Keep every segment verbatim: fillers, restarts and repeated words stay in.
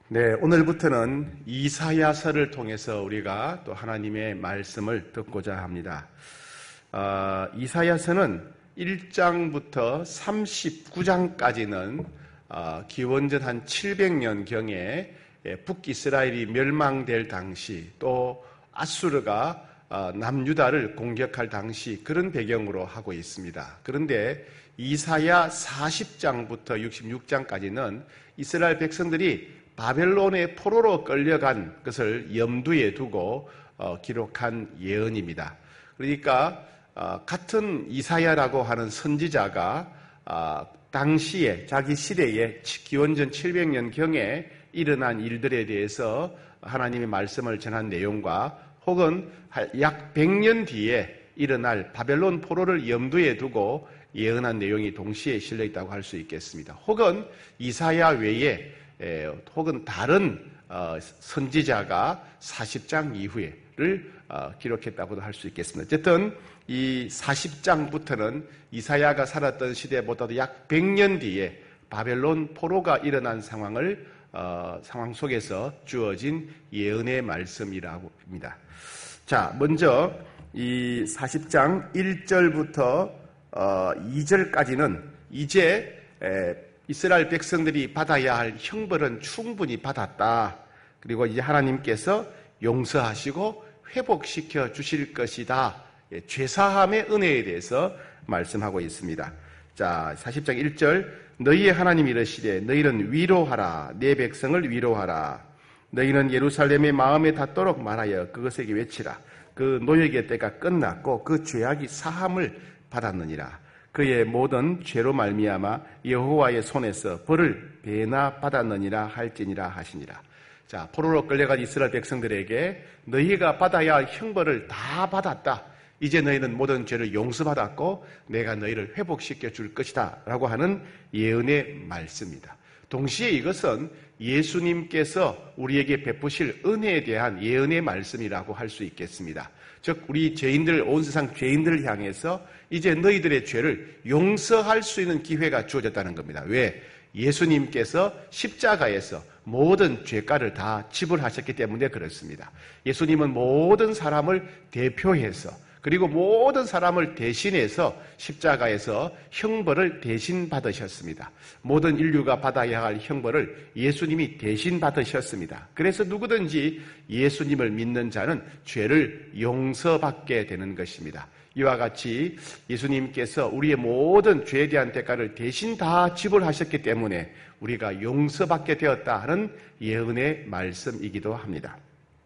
네, 오늘부터는 이사야서를 통해서 우리가 또 하나님의 말씀을 듣고자 합니다. 어, 이사야서는 일 장부터 삼십구 장까지는 어, 기원전 한 칠백 년경에 북이스라엘이 멸망될 당시, 또 아수르가 어, 남유다를 공격할 당시 그런 배경으로 하고 있습니다. 그런데 이사야 사십 장부터 육십육 장까지는 이스라엘 백성들이 바벨론의 포로로 끌려간 것을 염두에 두고 어, 기록한 예언입니다. 그러니까 어, 같은 이사야라고 하는 선지자가 어, 당시에 자기 시대에 기원전 칠백 년경에 일어난 일들에 대해서 하나님의 말씀을 전한 내용과 혹은 약 백 년 뒤에 일어날 바벨론 포로를 염두에 두고 예언한 내용이 동시에 실려 있다고 할 수 있겠습니다. 혹은 이사야 외에 에, 혹은 다른 어, 선지자가 사십 장 이후에를 어, 기록했다고도 할 수 있겠습니다. 어쨌든 이 사십 장부터는 이사야가 살았던 시대보다도 약 백 년 뒤에 바벨론 포로가 일어난 상황을 어, 상황 속에서 주어진 예언의 말씀이라고 합니다. 자, 먼저 이 사십 장 일 절부터 어, 이 절까지는 이제 에, 이스라엘 백성들이 받아야 할 형벌은 충분히 받았다. 그리고 이제 하나님께서 용서하시고 회복시켜 주실 것이다. 죄사함의 은혜에 대해서 말씀하고 있습니다. 자, 사십 장 일 절. 너희의 하나님 이르시되 너희는 위로하라. 내 백성을 위로하라. 너희는 예루살렘의 마음에 닿도록 말하여 그것에게 외치라. 그 노역의 때가 끝났고 그 죄악이 사함을 받았느니라. 그의 모든 죄로 말미암아 여호와의 손에서 벌을 배나 받았느니라 할지니라 하시니라. 자, 포로로 끌려간 이스라엘 백성들에게 너희가 받아야 할 형벌을 다 받았다. 이제 너희는 모든 죄를 용서받았고 내가 너희를 회복시켜 줄 것이다 라고 하는 예언의 말씀입니다. 동시에 이것은 예수님께서 우리에게 베푸실 은혜에 대한 예언의 말씀이라고 할 수 있겠습니다. 즉 우리 죄인들, 온 세상 죄인들을 향해서 이제 너희들의 죄를 용서할 수 있는 기회가 주어졌다는 겁니다. 왜? 예수님께서 십자가에서 모든 죄가를 다 지불하셨기 때문에 그렇습니다. 예수님은 모든 사람을 대표해서 그리고 모든 사람을 대신해서 십자가에서 형벌을 대신 받으셨습니다. 모든 인류가 받아야 할 형벌을 예수님이 대신 받으셨습니다. 그래서 누구든지 예수님을 믿는 자는 죄를 용서받게 되는 것입니다. 이와 같이 예수님께서 우리의 모든 죄에 대한 대가를 대신 다 지불하셨기 때문에 우리가 용서받게 되었다 하는 예언의 말씀이기도 합니다.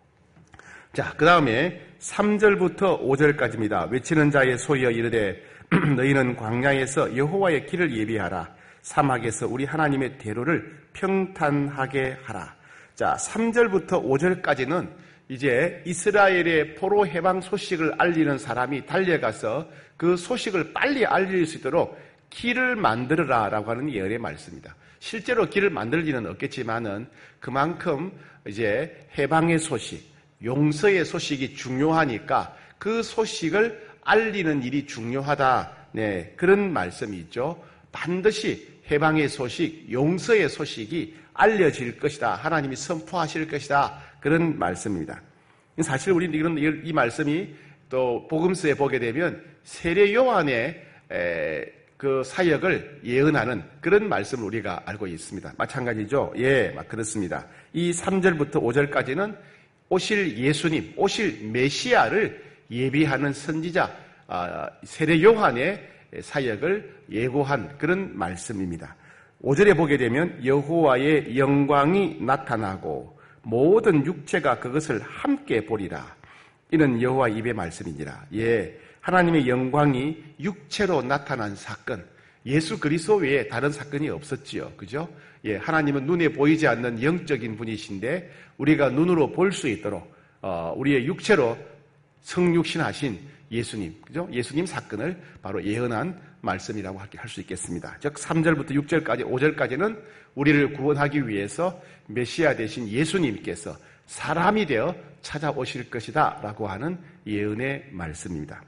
자, 그 다음에 삼 절부터 오 절까지입니다. 외치는 자의 소리여 이르되 너희는 광야에서 여호와의 길을 예비하라. 사막에서 우리 하나님의 대로를 평탄하게 하라. 자, 삼 절부터 오 절까지는 이제 이스라엘의 포로 해방 소식을 알리는 사람이 달려가서 그 소식을 빨리 알릴 수 있도록 길을 만들어라 라고 하는 예언의 말씀입니다. 실제로 길을 만들 리는 없겠지만은 그만큼 이제 해방의 소식, 용서의 소식이 중요하니까 그 소식을 알리는 일이 중요하다. 네, 그런 말씀이 있죠. 반드시 해방의 소식, 용서의 소식이 알려질 것이다. 하나님이 선포하실 것이다. 그런 말씀입니다. 사실 우리는 이런 이 말씀이 또 복음서에 보게 되면 세례 요한의 그 사역을 예언하는 그런 말씀을 우리가 알고 있습니다. 마찬가지죠. 예, 막 그렇습니다. 이 삼 절부터 오 절까지는 오실 예수님, 오실 메시아를 예비하는 선지자 세례 요한의 사역을 예고한 그런 말씀입니다. 오 절에 보게 되면 여호와의 영광이 나타나고 모든 육체가 그것을 함께 보리라. 이는 여호와 입의 말씀이니라. 예, 하나님의 영광이 육체로 나타난 사건, 예수 그리스도 외에 다른 사건이 없었지요. 그죠? 예, 하나님은 눈에 보이지 않는 영적인 분이신데 우리가 눈으로 볼 수 있도록 어, 우리의 육체로 성육신하신 예수님, 그죠? 예수님 사건을 바로 예언한 말씀이라고 할 수 있겠습니다. 즉 삼 절부터 육 절까지, 오 절까지는 우리를 구원하기 위해서 메시아 되신 예수님께서 사람이 되어 찾아오실 것이다 라고 하는 예언의 말씀입니다.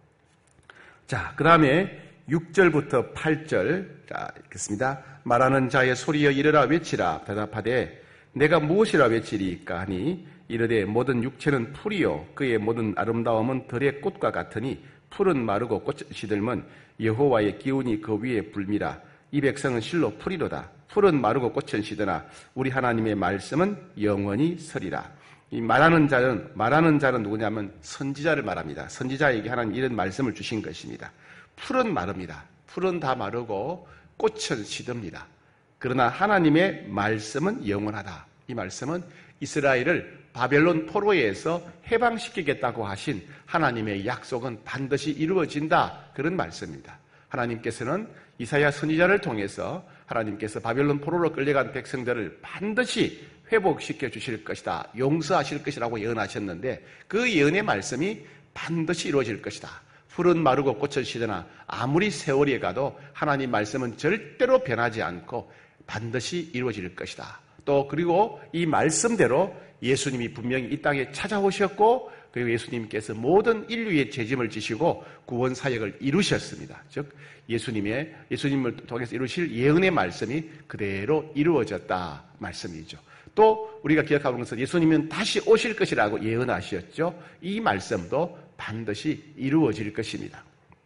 자, 그 다음에 육 절부터 팔 절, 자, 읽겠습니다. 말하는 자의 소리여 이르라 외치라. 대답하되 내가 무엇이라 외치리이까 하니 이르되 모든 육체는 풀이요 그의 모든 아름다움은 들의 꽃과 같으니 풀은 마르고 꽃이 시들면 여호와의 기운이 그 위에 불미라. 이 백성은 실로 풀이로다. 풀은 마르고 꽃은 시드나 우리 하나님의 말씀은 영원히 서리라. 이 말하는 자는 말하는 자는 누구냐면 선지자를 말합니다. 선지자에게 하나님 이런 말씀을 주신 것입니다. 풀은 마릅니다. 풀은 다 마르고 꽃은 시듭니다. 그러나 하나님의 말씀은 영원하다. 이 말씀은 이스라엘을 바벨론 포로에서 해방시키겠다고 하신 하나님의 약속은 반드시 이루어진다. 그런 말씀입니다. 하나님께서는 이사야 선지자를 통해서 하나님께서 바벨론 포로로 끌려간 백성들을 반드시 회복시켜 주실 것이다. 용서하실 것이라고 예언하셨는데 그 예언의 말씀이 반드시 이루어질 것이다. 풀은 마르고 꽃은 시드나 아무리 세월이 가도 하나님 말씀은 절대로 변하지 않고 반드시 이루어질 것이다. 또 그리고 이 말씀대로 예수님이 분명히 이 땅에 찾아오셨고 그리고 예수님께서 모든 인류의 죄짐을 지시고 구원 사역을 이루셨습니다. 즉 예수님의 예수님을 통해서 이루실 예언의 말씀이 그대로 이루어졌다 말씀이죠. 또 우리가 기억하는 것은 예수님은 다시 오실 것이라고 예언하셨죠. 이 말씀도 반드시 이루어질 것입니다.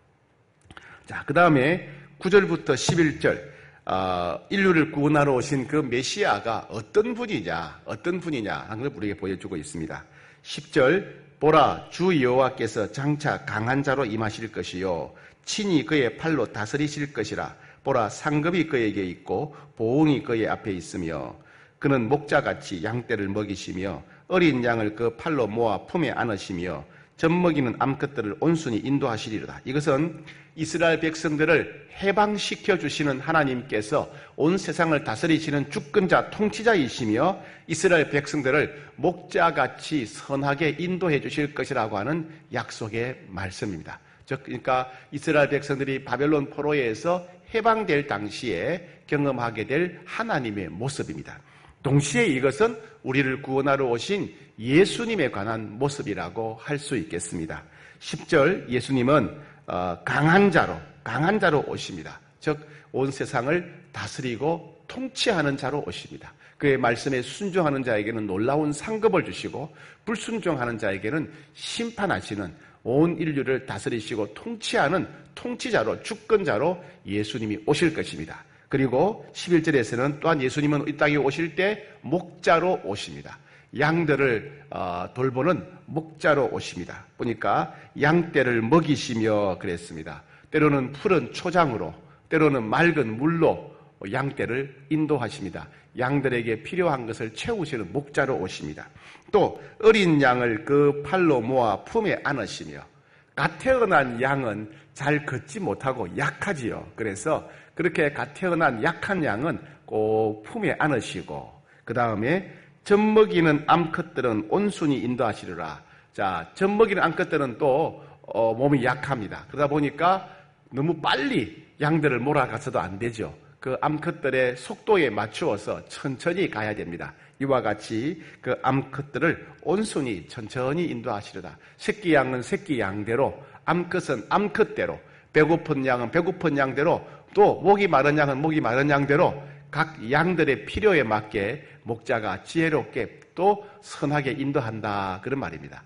자, 그 다음에 구 절부터 십일 절 어, 인류를 구원하러 오신 그 메시아가 어떤 분이냐 어떤 분이냐 하는 걸 우리에게 보여주고 있습니다. 십 절 보라 주 여호와께서 장차 강한 자로 임하실 것이요 친히 그의 팔로 다스리실 것이라. 보라 상급이 그에게 있고 보응이 그의 앞에 있으며 그는 목자같이 양떼를 먹이시며 어린 양을 그 팔로 모아 품에 안으시며 젖먹이는 암컷들을 온순히 인도하시리로다. 이것은 이스라엘 백성들을 해방시켜 주시는 하나님께서 온 세상을 다스리시는 주권자 통치자이시며 이스라엘 백성들을 목자같이 선하게 인도해 주실 것이라고 하는 약속의 말씀입니다. 즉 그러니까 이스라엘 백성들이 바벨론 포로에서 해방될 당시에 경험하게 될 하나님의 모습입니다. 동시에 이것은 우리를 구원하러 오신 예수님에 관한 모습이라고 할 수 있겠습니다. 십 절 예수님은 강한 자로 강한 자로 오십니다. 즉 온 세상을 다스리고 통치하는 자로 오십니다. 그의 말씀에 순종하는 자에게는 놀라운 상급을 주시고 불순종하는 자에게는 심판하시는 온 인류를 다스리시고 통치하는 통치자로 주권자로 예수님이 오실 것입니다. 그리고 십일 절에서는 또한 예수님은 이 땅에 오실 때 목자로 오십니다. 양들을 돌보는 목자로 오십니다. 보니까 양떼를 먹이시며 그랬습니다. 때로는 푸른 초장으로 때로는 맑은 물로 양떼를 인도하십니다. 양들에게 필요한 것을 채우시는 목자로 오십니다. 또 어린 양을 그 팔로 모아 품에 안으시며 갓 태어난 양은 잘 걷지 못하고 약하지요. 그래서 그렇게 갓 태어난 약한 양은 꼭 품에 안으시고 그 다음에 젖먹이는 암컷들은 온순히 인도하시리라. 자, 젖먹이는 암컷들은 또 어, 몸이 약합니다. 그러다 보니까 너무 빨리 양들을 몰아가서도 안 되죠. 그 암컷들의 속도에 맞추어서 천천히 가야 됩니다. 이와 같이 그 암컷들을 온순히 천천히 인도하시리라. 새끼 양은 새끼 양대로, 암컷은 암컷대로, 배고픈 양은 배고픈 양대로, 또 목이 마른 양은 목이 마른 양대로 각 양들의 필요에 맞게 목자가 지혜롭게 또 선하게 인도한다. 그런 말입니다.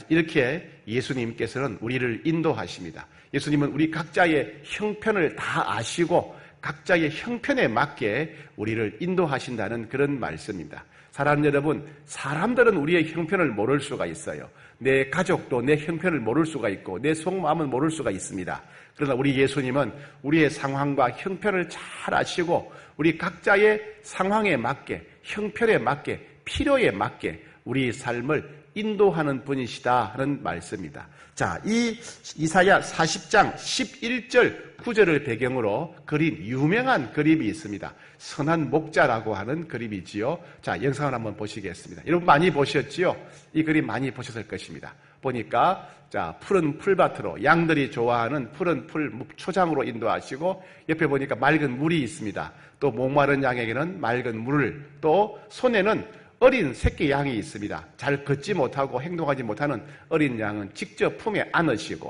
이렇게 예수님께서는 우리를 인도하십니다. 예수님은 우리 각자의 형편을 다 아시고 각자의 형편에 맞게 우리를 인도하신다는 그런 말씀입니다. 사람 여러분, 사람들은 우리의 형편을 모를 수가 있어요. 내 가족도 내 형편을 모를 수가 있고 내 속마음은 모를 수가 있습니다. 그러나 우리 예수님은 우리의 상황과 형편을 잘 아시고 우리 각자의 상황에 맞게, 형편에 맞게, 필요에 맞게 우리 삶을 인도하는 분이시다 하는 말씀입니다. 자, 이 이사야 사십 장 십일 절 구 절을 배경으로 그린 유명한 그림이 있습니다. 선한 목자라고 하는 그림이지요. 자, 영상을 한번 보시겠습니다. 여러분 많이 보셨지요? 이 그림 많이 보셨을 것입니다. 보니까 자, 푸른 풀밭으로 양들이 좋아하는 푸른 풀 초장으로 인도하시고 옆에 보니까 맑은 물이 있습니다. 또 목마른 양에게는 맑은 물을, 또 손에는 어린 새끼 양이 있습니다. 잘 걷지 못하고 행동하지 못하는 어린 양은 직접 품에 안으시고,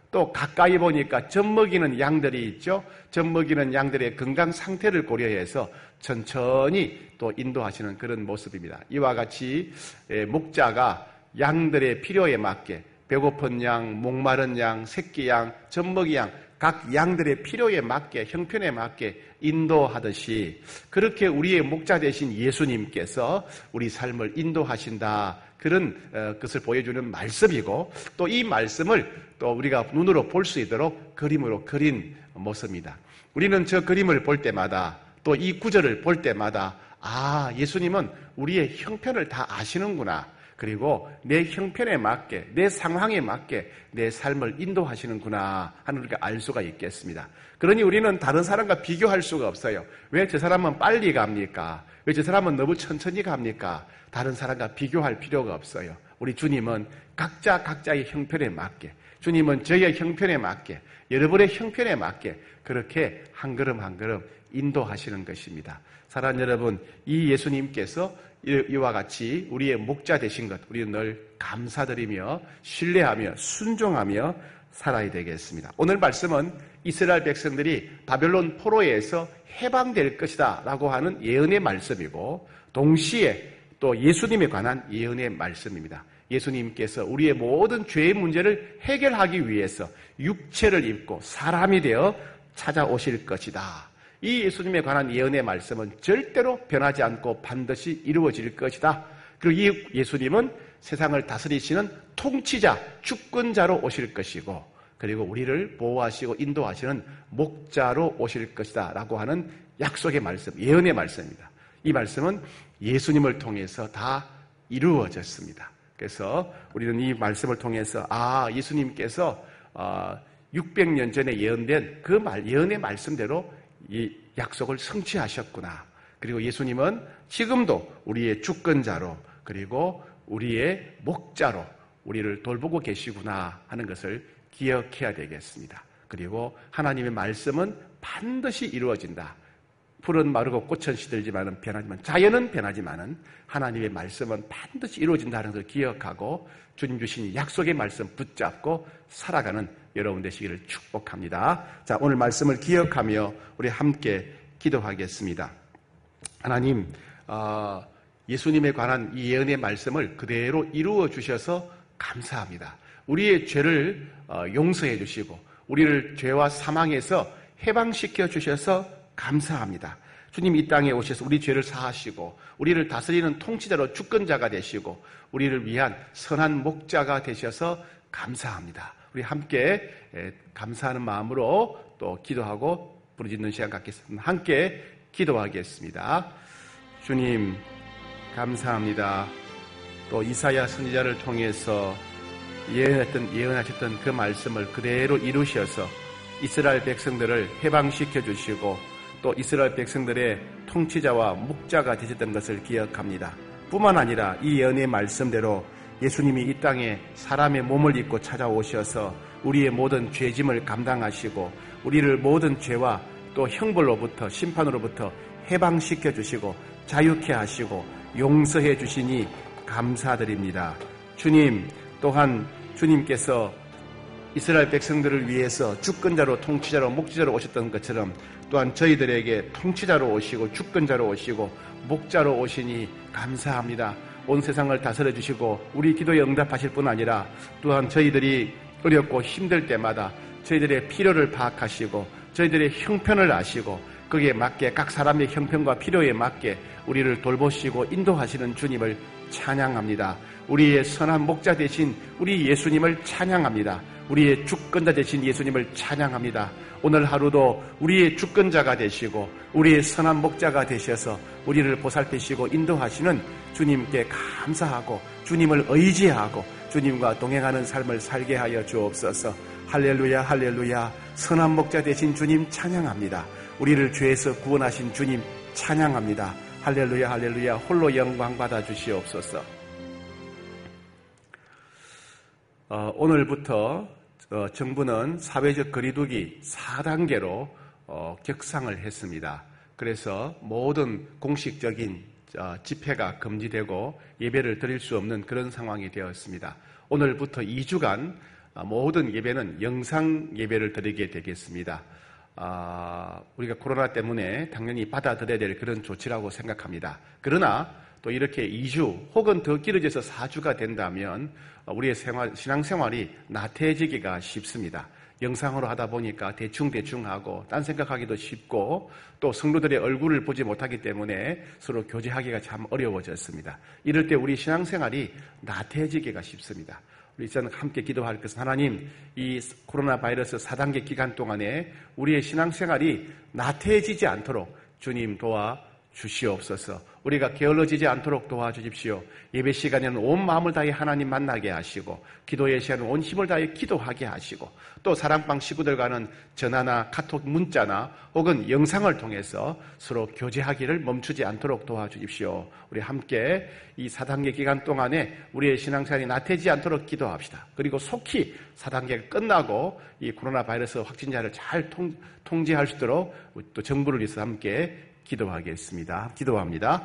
또 가까이 보니까 젖먹이는 양들이 있죠. 젖먹이는 양들의 건강 상태를 고려해서 천천히 또 인도하시는 그런 모습입니다. 이와 같이 목자가 양들의 필요에 맞게 배고픈 양, 목마른 양, 새끼 양, 젖먹이 양, 각 양들의 필요에 맞게, 형편에 맞게 인도하듯이 그렇게 우리의 목자 되신 예수님께서 우리 삶을 인도하신다. 그런 것을 보여주는 말씀이고 또 이 말씀을 또 우리가 눈으로 볼 수 있도록 그림으로 그린 모습입니다. 우리는 저 그림을 볼 때마다 또 이 구절을 볼 때마다 아, 예수님은 우리의 형편을 다 아시는구나. 그리고 내 형편에 맞게, 내 상황에 맞게 내 삶을 인도하시는구나 하는 우리가 알 수가 있겠습니다. 그러니 우리는 다른 사람과 비교할 수가 없어요. 왜 저 사람은 빨리 갑니까? 왜 저 사람은 너무 천천히 갑니까? 다른 사람과 비교할 필요가 없어요. 우리 주님은 각자 각자의 형편에 맞게, 주님은 저의 형편에 맞게, 여러분의 형편에 맞게 그렇게 한 걸음 한 걸음 인도하시는 것입니다. 사랑하는 여러분, 이 예수님께서 이와 같이 우리의 목자 되신 것 우리는 늘 감사드리며 신뢰하며 순종하며 살아야 되겠습니다. 오늘 말씀은 이스라엘 백성들이 바벨론 포로에서 해방될 것이다 라고 하는 예언의 말씀이고 동시에 또 예수님에 관한 예언의 말씀입니다. 예수님께서 우리의 모든 죄의 문제를 해결하기 위해서 육체를 입고 사람이 되어 찾아오실 것이다. 이 예수님에 관한 예언의 말씀은 절대로 변하지 않고 반드시 이루어질 것이다. 그리고 이 예수님은 세상을 다스리시는 통치자, 주권자로 오실 것이고 그리고 우리를 보호하시고 인도하시는 목자로 오실 것이다 라고 하는 약속의 말씀, 예언의 말씀입니다. 이 말씀은 예수님을 통해서 다 이루어졌습니다. 그래서 우리는 이 말씀을 통해서 아, 예수님께서 육백 년 전에 예언된 그 말, 예언의 말씀대로 이 약속을 성취하셨구나. 그리고 예수님은 지금도 우리의 주권자로 그리고 우리의 목자로 우리를 돌보고 계시구나 하는 것을 기억해야 되겠습니다. 그리고 하나님의 말씀은 반드시 이루어진다. 풀은 마르고 꽃은 시들지만은 변하지만 자연은 변하지만은 하나님의 말씀은 반드시 이루어진다는 것을 기억하고 주님 주신 약속의 말씀 붙잡고 살아가는 여러분 되시기를 축복합니다. 자, 오늘 말씀을 기억하며 우리 함께 기도하겠습니다. 하나님, 어, 예수님에 관한 이 예언의 말씀을 그대로 이루어 주셔서 감사합니다. 우리의 죄를 어, 용서해 주시고 우리를 죄와 사망에서 해방시켜 주셔서 감사합니다. 주님 이 땅에 오셔서 우리 죄를 사하시고 우리를 다스리는 통치자로 주권자가 되시고 우리를 위한 선한 목자가 되셔서 감사합니다. 우리 함께 감사하는 마음으로 또 기도하고 부르짖는 시간 갖겠습니다. 함께 기도하겠습니다. 주님 감사합니다. 또 이사야 선지자를 통해서 예언했던, 예언하셨던 그 말씀을 그대로 이루셔서 이스라엘 백성들을 해방시켜 주시고 또 이스라엘 백성들의 통치자와 목자가 되셨던 것을 기억합니다. 뿐만 아니라 이 예언의 말씀대로 예수님이 이 땅에 사람의 몸을 입고 찾아오셔서 우리의 모든 죄짐을 감당하시고 우리를 모든 죄와 또 형벌로부터 심판으로부터 해방시켜 주시고 자유케 하시고 용서해 주시니 감사드립니다. 주님, 또한 주님께서 이스라엘 백성들을 위해서 주권자로 통치자로 목자로 오셨던 것처럼 또한 저희들에게 통치자로 오시고 주권자로 오시고 목자로 오시니 감사합니다. 온 세상을 다스려 주시고 우리 기도에 응답하실 뿐 아니라 또한 저희들이 어렵고 힘들 때마다 저희들의 필요를 파악하시고 저희들의 형편을 아시고 거기에 맞게 각 사람의 형편과 필요에 맞게 우리를 돌보시고 인도하시는 주님을 찬양합니다. 우리의 선한 목자 되신 우리 예수님을 찬양합니다. 우리의 주권자 되신 예수님을 찬양합니다. 오늘 하루도 우리의 주권자가 되시고 우리의 선한 목자가 되셔서 우리를 보살피시고 인도하시는 주님께 감사하고 주님을 의지하고 주님과 동행하는 삶을 살게 하여 주옵소서. 할렐루야 할렐루야. 선한 목자 되신 주님 찬양합니다. 우리를 죄에서 구원하신 주님 찬양합니다. 할렐루야 할렐루야. 홀로 영광 받아 주시옵소서. 어, 오늘부터 어, 정부는 사회적 거리두기 사 단계로 어, 격상을 했습니다. 그래서 모든 공식적인 어, 집회가 금지되고 예배를 드릴 수 없는 그런 상황이 되었습니다. 오늘부터 이 주간 모든 예배는 영상 예배를 드리게 되겠습니다. 아, 우리가 코로나 때문에 당연히 받아들여야 될 그런 조치라고 생각합니다. 그러나 또 이렇게 이 주 혹은 더 길어져서 사 주가 된다면 우리의 생활, 신앙생활이 나태해지기가 쉽습니다. 영상으로 하다 보니까 대충대충 하고 딴 생각하기도 쉽고 또 성도들의 얼굴을 보지 못하기 때문에 서로 교제하기가 참 어려워졌습니다. 이럴 때 우리 신앙생활이 나태해지기가 쉽습니다. 우리 저는 함께 기도할 것은 하나님, 이 코로나 바이러스 사 단계 기간 동안에 우리의 신앙생활이 나태해지지 않도록 주님 도와 주시옵소서. 우리가 게을러지지 않도록 도와주십시오. 예배 시간에는 온 마음을 다해 하나님 만나게 하시고 기도의 시간에는 온 힘을 다해 기도하게 하시고 또 사랑방 식구들과는 전화나 카톡 문자나 혹은 영상을 통해서 서로 교제하기를 멈추지 않도록 도와주십시오. 우리 함께 이 사 단계 기간 동안에 우리의 신앙생활이 나태해지지 않도록 기도합시다. 그리고 속히 사 단계가 끝나고 이 코로나 바이러스 확진자를 잘 통, 통제할 수 있도록 또 정부를 위해서 함께 기도하겠습니다. 기도합니다.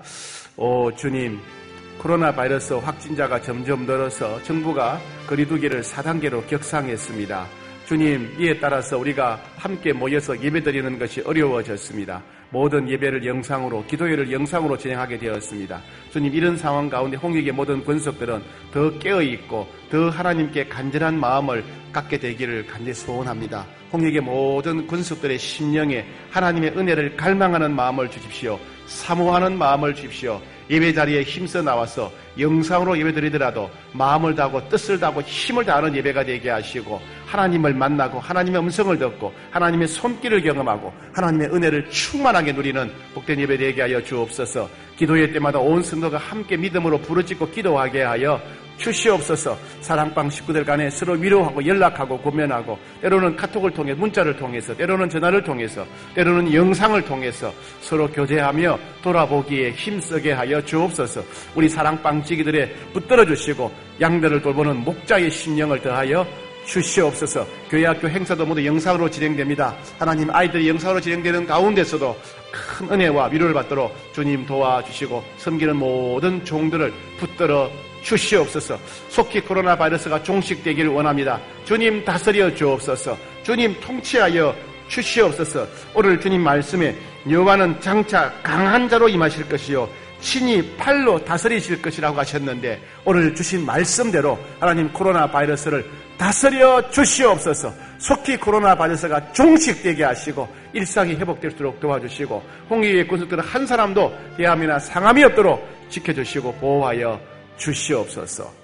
오 주님, 코로나 바이러스 확진자가 점점 늘어서 정부가 거리두기를 사 단계로 격상했습니다. 주님, 이에 따라서 우리가 함께 모여서 예배드리는 것이 어려워졌습니다. 모든 예배를 영상으로, 기도회를 영상으로 진행하게 되었습니다. 주님, 이런 상황 가운데 홍익의 모든 권속들은 더 깨어있고 더 하나님께 간절한 마음을 갖게 되기를 간절히 소원합니다. 홍익의 모든 권속들의 심령에 하나님의 은혜를 갈망하는 마음을 주십시오. 사모하는 마음을 주십시오. 예배 자리에 힘써 나와서 영상으로 예배드리더라도 마음을 다하고 뜻을 다하고 힘을 다하는 예배가 되게 하시고 하나님을 만나고 하나님의 음성을 듣고 하나님의 손길을 경험하고 하나님의 은혜를 충만하게 누리는 복된 예배 되게 하여 주옵소서. 기도회 때마다 온 성도가 함께 믿음으로 부르짖고 기도하게 하여 주시옵소서. 사랑방 식구들 간에 서로 위로하고 연락하고 고면하고 때로는 카톡을 통해 문자를 통해서 때로는 전화를 통해서 때로는 영상을 통해서 서로 교제하며 돌아보기에 힘쓰게 하여 주옵소서. 우리 사랑방 지기들의 붙들어 주시고 양들을 돌보는 목자의 심령을 더하여 주시옵소서. 교회 학교 행사도 모두 영상으로 진행됩니다. 하나님, 아이들이 영상으로 진행되는 가운데서도 큰 은혜와 위로를 받도록 주님 도와주시고 섬기는 모든 종들을 붙들어 주시옵소서. 속히 코로나 바이러스가 종식되기를 원합니다. 주님 다스려 주옵소서. 주님 통치하여 주시옵소서. 오늘 주님 말씀에 여호와는 장차 강한 자로 임하실 것이요 친히 팔로 다스리실 것이라고 하셨는데 오늘 주신 말씀대로 하나님 코로나 바이러스를 다스려 주시옵소서. 속히 코로나 바이러스가 종식되게 하시고 일상이 회복될수록 도와주시고 홍익의 권속들은 한 사람도 대함이나 상함이 없도록 지켜주시고 보호하여 주시옵소서.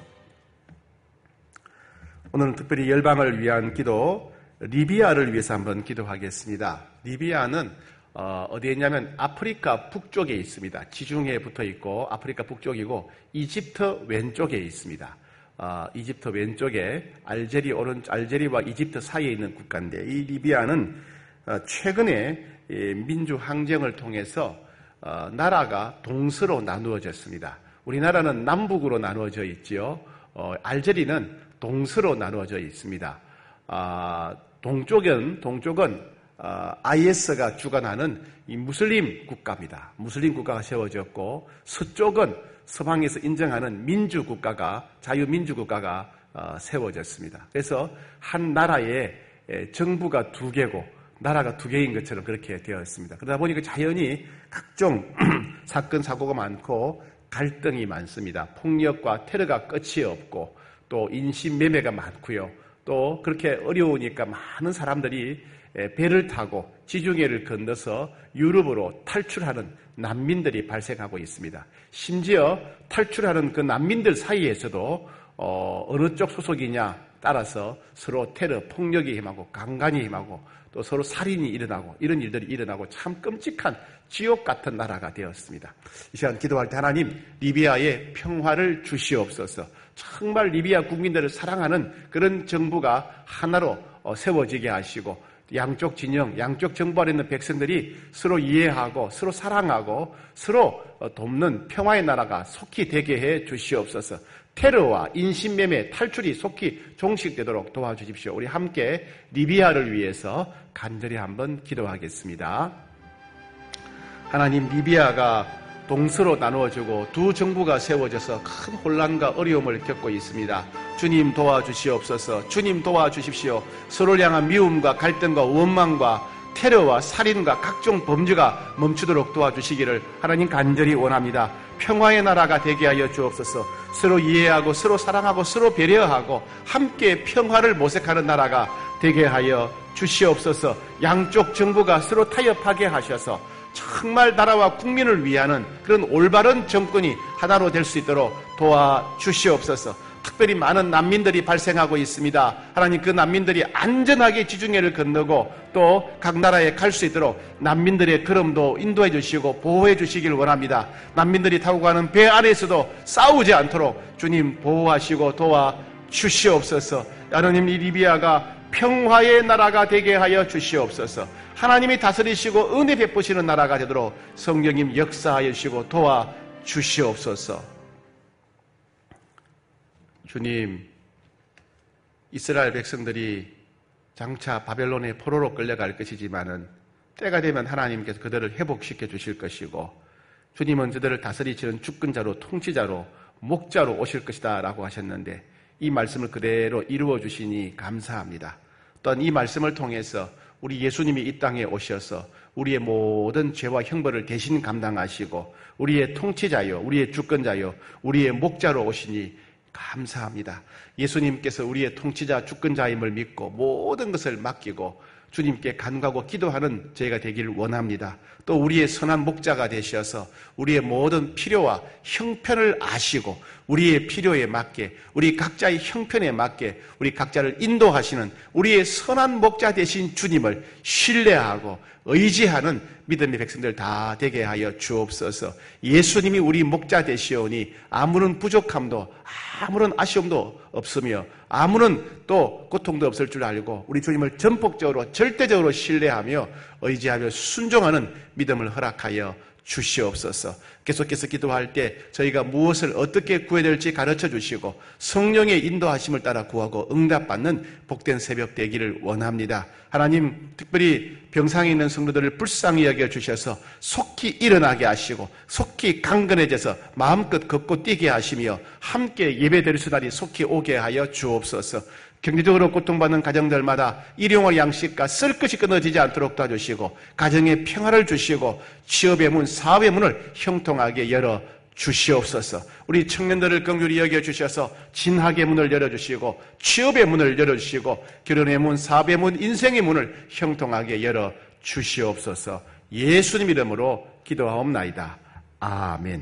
오늘은 특별히 열방을 위한 기도, 리비아를 위해서 한번 기도하겠습니다. 리비아는 어, 어디에 있냐면 아프리카 북쪽에 있습니다. 지중해에 붙어 있고 아프리카 북쪽이고 이집트 왼쪽에 있습니다. 어, 이집트 왼쪽에 알제리 오른 알제리와 이집트 사이에 있는 국가인데 이 리비아는 어, 최근에 이 민주 항쟁을 통해서 어, 나라가 동서로 나누어졌습니다. 우리나라는 남북으로 나누어져 있지요. 어, 알제리는 동서로 나누어져 있습니다. 아, 동쪽은 동쪽은 어, 아이에스가 주관하는 이 무슬림 국가입니다. 무슬림 국가가 세워졌고 서쪽은 서방에서 인정하는 민주 국가가 자유민주 국가가 어, 세워졌습니다. 그래서 한 나라의 정부가 두 개고 나라가 두 개인 것처럼 그렇게 되어 있습니다. 그러다 보니까 자연히 각종 사건 사고가 많고 갈등이 많습니다. 폭력과 테러가 끝이 없고 또 인신매매가 많고요. 또 그렇게 어려우니까 많은 사람들이 배를 타고 지중해를 건너서 유럽으로 탈출하는 난민들이 발생하고 있습니다. 심지어 탈출하는 그 난민들 사이에서도 어, 어느 쪽 소속이냐 따라서 서로 테러, 폭력이 임하고 강간이 임하고 또 서로 살인이 일어나고 이런 일들이 일어나고 참 끔찍한 지옥 같은 나라가 되었습니다. 이 시간 기도할 때 하나님 리비아에 평화를 주시옵소서. 정말 리비아 국민들을 사랑하는 그런 정부가 하나로 세워지게 하시고 양쪽 진영, 양쪽 정부 아래 있는 백성들이 서로 이해하고 서로 사랑하고 서로 돕는 평화의 나라가 속히 되게 해 주시옵소서. 테러와 인신매매, 탈출이 속히 종식되도록 도와주십시오. 우리 함께 리비아를 위해서 간절히 한번 기도하겠습니다. 하나님, 리비아가 동서로 나누어지고 두 정부가 세워져서 큰 혼란과 어려움을 겪고 있습니다. 주님 도와주시옵소서. 주님 도와주십시오. 서로를 향한 미움과 갈등과 원망과 테러와 살인과 각종 범죄가 멈추도록 도와주시기를 하나님 간절히 원합니다. 평화의 나라가 되게 하여 주옵소서. 서로 이해하고 서로 사랑하고 서로 배려하고 함께 평화를 모색하는 나라가 되게 하여 주시옵소서. 양쪽 정부가 서로 타협하게 하셔서 정말 나라와 국민을 위하는 그런 올바른 정권이 하나로 될 수 있도록 도와주시옵소서. 특별히 많은 난민들이 발생하고 있습니다. 하나님, 그 난민들이 안전하게 지중해를 건너고 또 각 나라에 갈 수 있도록 난민들의 걸음도 인도해 주시고 보호해 주시길 원합니다. 난민들이 타고 가는 배 안에서도 싸우지 않도록 주님 보호하시고 도와주시옵소서. 하나님, 이 리비아가 평화의 나라가 되게 하여 주시옵소서. 하나님이 다스리시고 은혜 베푸시는 나라가 되도록 성령님 역사하여 주시고 도와주시옵소서. 주님, 이스라엘 백성들이 장차 바벨론의 포로로 끌려갈 것이지만은 때가 되면 하나님께서 그들을 회복시켜 주실 것이고 주님은 그들을 다스리시는 주권자로 통치자로 목자로 오실 것이다 라고 하셨는데 이 말씀을 그대로 이루어 주시니 감사합니다. 또한 이 말씀을 통해서 우리 예수님이 이 땅에 오셔서 우리의 모든 죄와 형벌을 대신 감당하시고 우리의 통치자요, 우리의 주권자요, 우리의 목자로 오시니 감사합니다. 예수님께서 우리의 통치자 주권자임을 믿고 모든 것을 맡기고 주님께 간구하고 기도하는 저희가 되기를 원합니다. 또 우리의 선한 목자가 되셔서 우리의 모든 필요와 형편을 아시고 우리의 필요에 맞게 우리 각자의 형편에 맞게 우리 각자를 인도하시는 우리의 선한 목자 되신 주님을 신뢰하고 의지하는 믿음의 백성들 다 되게 하여 주옵소서. 예수님이 우리 목자 되시오니 아무런 부족함도 아무런 아쉬움도 없으며 아무런 또 고통도 없을 줄 알고 우리 주님을 전폭적으로 절대적으로 신뢰하며 의지하며 순종하는 믿음을 허락하여 주시옵소서. 계속해서 기도할 때 저희가 무엇을 어떻게 구해야 될지 가르쳐 주시고 성령의 인도하심을 따라 구하고 응답받는 복된 새벽 되기를 원합니다. 하나님, 특별히 병상에 있는 성도들을 불쌍히 여겨 주셔서 속히 일어나게 하시고 속히 강건해져서 마음껏 걷고 뛰게 하시며 함께 예배드릴 수 날이 속히 오게 하여 주옵소서. 경제적으로 고통받는 가정들마다 일용할 양식과 쓸 것이 끊어지지 않도록 도와주시고 가정에 평화를 주시고 취업의 문, 사업의 문을 형통하게 열어 주시옵소서. 우리 청년들을 긍휼히 여겨주셔서 진학의 문을 열어주시고 취업의 문을 열어주시고 결혼의 문, 사업의 문, 인생의 문을 형통하게 열어 주시옵소서. 예수님 이름으로 기도하옵나이다. 아멘.